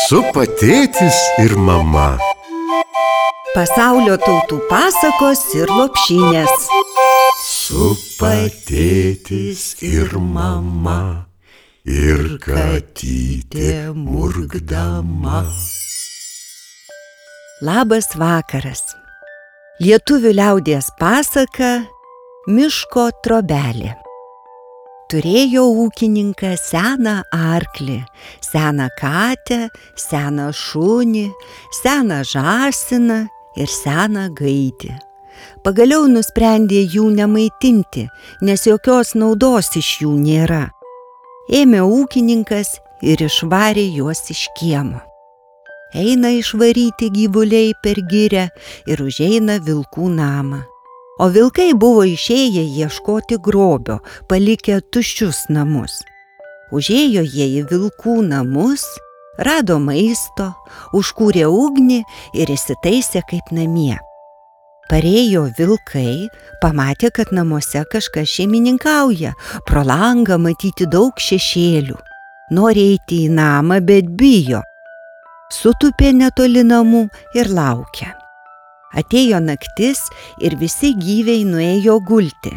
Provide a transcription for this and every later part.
Supa tėtis ir mama. Pasaulio tautų pasakos ir lopšinės. Supa tėtis ir mama, ir katytė murkdama. Labas vakaras. Lietuvių liaudies pasaka Miško trobelė. Turėjo ūkininkas seną arklį, seną katę, seną šunį, seną žąsiną ir seną gaidį. Pagaliau nusprendė jų nemaitinti, nes jokios naudos iš jų nėra. Ėmė ūkininkas ir išvarė juos iš kiemo. Eina išvaryti gyvuliai per girią ir užeina vilkų namą. O vilkai buvo išėję ieškoti grobio, palikę tuščius namus. Užėjo jie į vilkų namus, rado maisto, užkūrė ugnį ir įsitaisė kaip namie. Parėjo vilkai, pamatė, kad namuose kažkas šeimininkauja, pro langą matyti daug šešėlių. Nori eiti į namą, bet bijo. Sutupė netoli namų ir laukia. Atėjo naktis ir visi gyviai nuėjo gulti.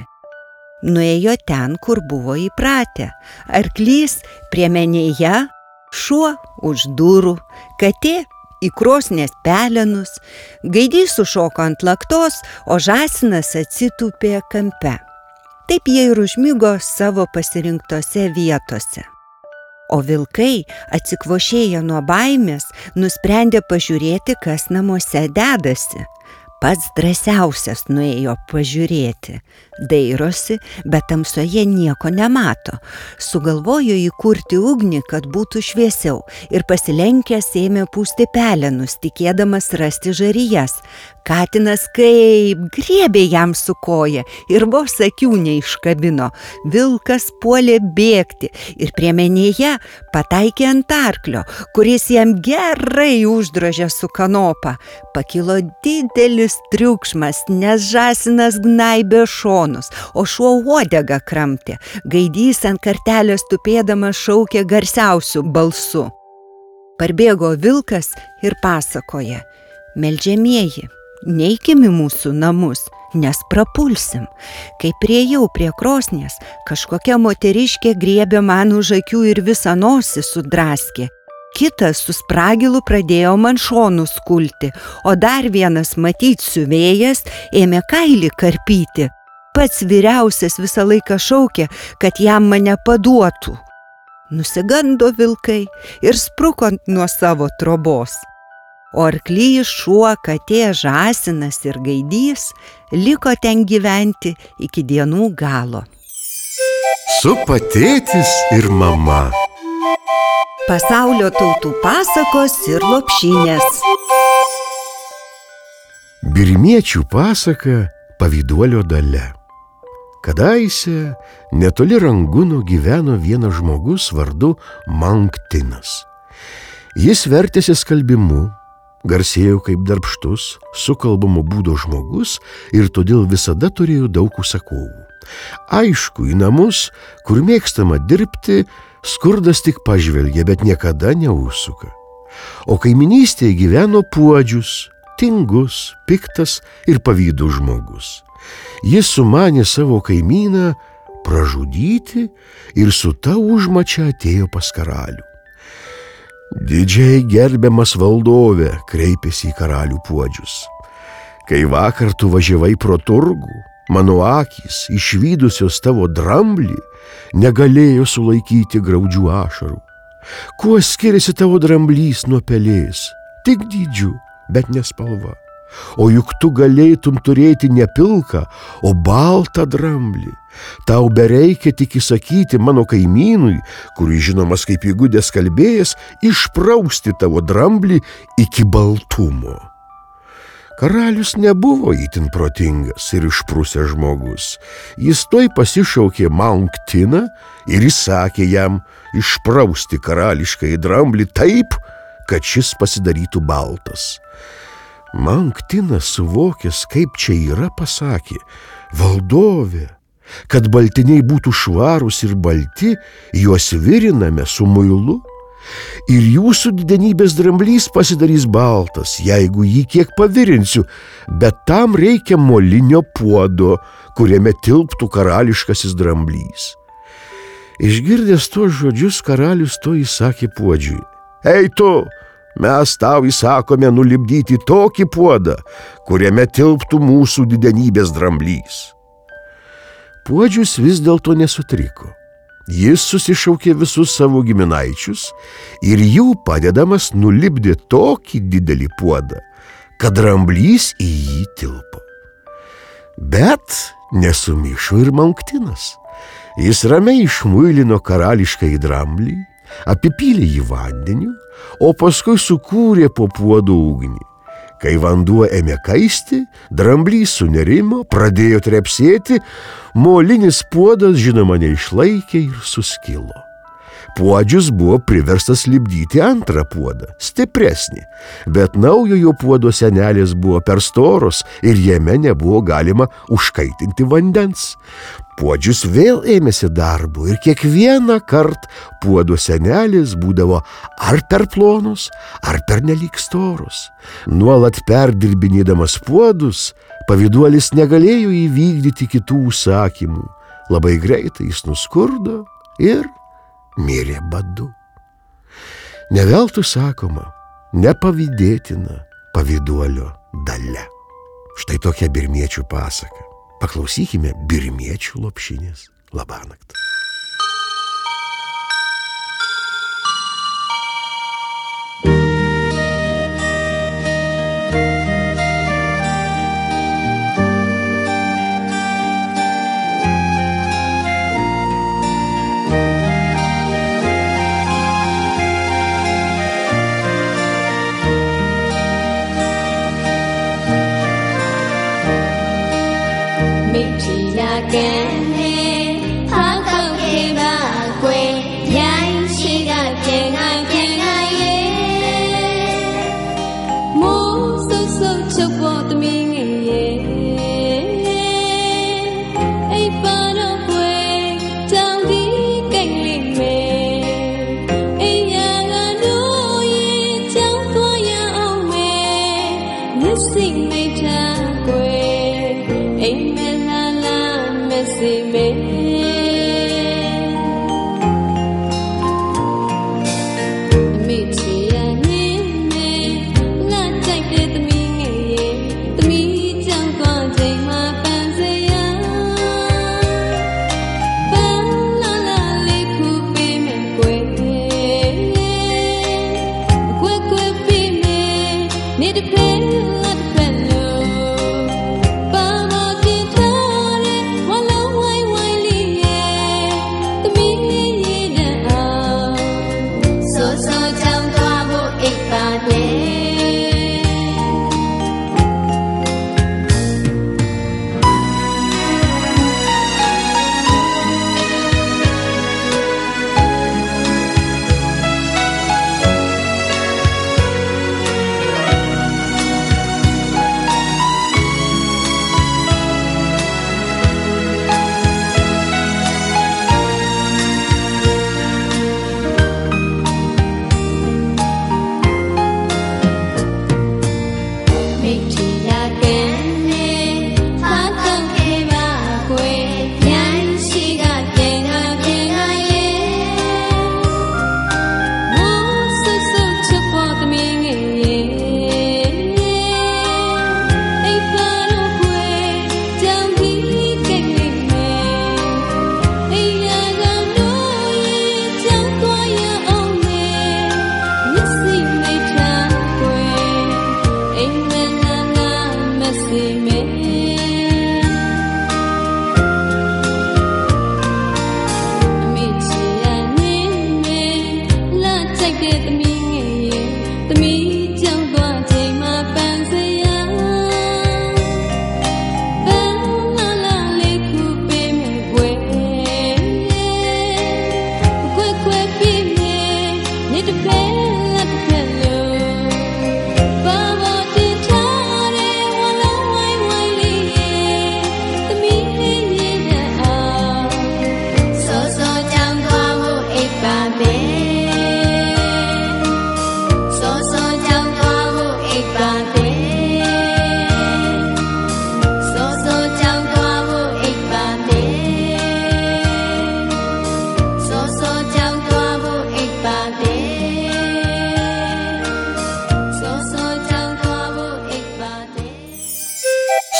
Nuėjo ten, kur buvo įpratę. Arklys priemenėje, šuo už durų, katė į krosnės pelenus, gaidys sušoko ant laktos, o žąsinas atsitūpė kampe. Taip jie ir užmigo savo pasirinktose vietose. O vilkai, atsikvošėję nuo baimės, nusprendė pažiūrėti, kas namuose dedasi. Pats drąsiausias nuėjo pažiūrėti. Dairosi, bet tamsoje nieko nemato. Sugalvojo įkurti ugnį, kad būtų šviesiau, ir pasilenkęs ėmė pūsti pelenus, tikėdamas rasti žarijas. Katinas kaip griebė jam su koja ir vos akių neiškabino. Vilkas puolė bėgti ir priemenėje pataikė ant arklio, kuris jam gerai uždrožė su kanopa. Pakilo didelis triukšmas, nes žąsinas gnaibė šonus, o šuo uodegą kramtė. Gaidys ant kartelės tupėdamas šaukė garsiausiu balsu. Parbėgo vilkas ir pasakoja: meldžiamieji, neikim į mūsų namus, nes prapulsim. Kai priėjau prie krosnės, kažkokia moteriškė griebė man už akių ir visą nosį sudraskė. Kitas su spragilu pradėjo man šonus kulti, o dar vienas, matyt siuvėjas, ėmė kailį karpyti. Pats vyriausias visą laiką šaukė, kad jam mane paduotų. Nusigando vilkai ir spruko nuo savo trobos. O arklys, šuo, katė, žąsinas ir gaidys liko ten gyventi iki dienų galo. Supa tėtis ir mama. Pasaulio tautų pasakos ir lopšinės. Birmiečių pasaka Pavyduolio dalia. Kadaise netoli Ranguno gyveno vienas žmogus vardu Manktinas. Jis vertėsi skalbimu, garsėjo kaip darbštus, sukalbamo būdo žmogus ir todėl visada turėjo daug užsakovų. Aišku, į namus, kur mėgstama dirbti, skurdas tik pažvelgia, bet niekada neužsuka. O kaiminystėje gyveno Puodžius, tingus, piktas ir pavydus žmogus. Jis sumanė savo kaimyną pražudyti ir su ta užmačia atėjo pas karalių. Didžiai gerbiamas valdove, kreipėsi į karalių Puodžius. Kai vakar tu važiavai pro turgų, mano akys, išvydusios tavo dramblį, negalėjo sulaikyti graudžių ašarų. Kuo skiriasi tavo dramblys nuo pelės? Tik dydžiu, bet ne spalva. O juk tu galėtum turėti ne pilką, o baltą dramblį. Tau bereikia tik įsakyti mano kaimynui, kuris žinomas kaip įgudęs kalbėjas, išprausti tavo dramblį iki baltumo. Karalius nebuvo itin protingas ir išprusęs žmogus. Jis tuoj pasišaukė Manktiną ir įsakė jam išprausti karališkąjį dramblį taip, kad šis pasidarytų baltas. Manktinas, suvokęs, kaip čia yra, pasakė: valdove, kad baltiniai būtų švarūs ir balti, juos viriname su muilu, Ir jūsų didenybės dramblys pasidarys baltas, jeigu jį kiek pavirinsiu, bet tam reikia molinio puodo, kuriame tilptų karališkasis dramblys. Išgirdęs tuos žodžius, karalius to įsakė puodžiui: Ei tu, mes tau įsakome nulipdyti tokį puodą, kuriame tilptų mūsų didenybės dramblys. Puodžius vis dėlto nesutriko. Jis susišaukė visus savo giminaičius ir jų padedamas nulipdė tokį didelį puodą, kad dramblys į jį tilpo. Bet nesumišo ir Manktinas. Jis ramiai išmuilino karališkąjį dramblį, apipylė jį vandeniu, o paskui sukūrė po puodo ugnį. Kai vanduo ėmė kaisti, dramblys sunerimo, pradėjo trepsėti, molinis puodas, žinoma, neišlaikė ir suskilo. Puodžius buvo priverstas lipdyti antrą puodą, stipresnį, bet naujojo puodo senelės buvo per storos ir jame nebuvo galima užkaitinti vandens. Puodžius vėl ėmėsi darbo ir kiekvieną kartą puodo senelės būdavo ar per plonos, ar per nelyg storos. Nuolat perdirbinėdamas puodus, pavyduolis negalėjo įvykdyti kitų užsakymų. Labai greitai jis nuskurdo ir mirė badu. Ne veltui sakoma, nepavydėtina pavyduolio dalia. Štai tokia birmiečių pasaka. Paklausykime birmiečių lopšinės. Labanakt.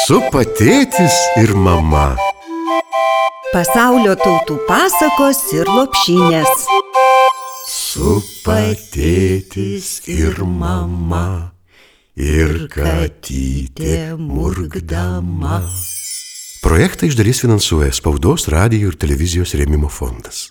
Supatėtis ir mama. Pasaulio tautų pasakos ir lopšinės. Supatėtis ir mama, ir katytė murkdama. Projektą iš dalies finansuoja Spaudos, radijo ir televizijos rėmimo fondas.